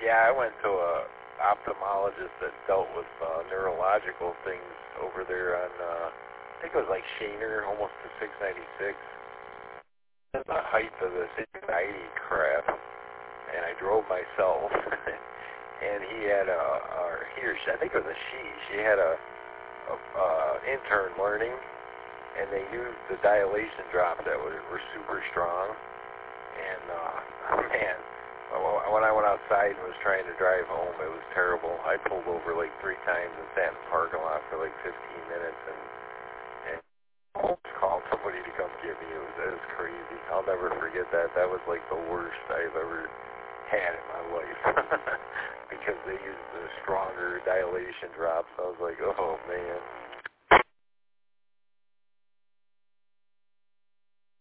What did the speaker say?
Yeah, I went to a ophthalmologist that dealt with neurological things over there on, I think it was like Shaner, almost to 696. At the height of this anxiety crap, and I drove myself, and he had or he or she, I think it was a she had a intern learning, and they used the dilation drops that were super strong, and man, when I went outside and was trying to drive home, it was terrible. I pulled over like 3 times and sat in the parking lot for like 15 minutes, and almost called somebody to come get me. It was crazy. I'll never forget that. That was like the worst I've ever had in my life because they used the stronger dilation drops. I was like, oh man.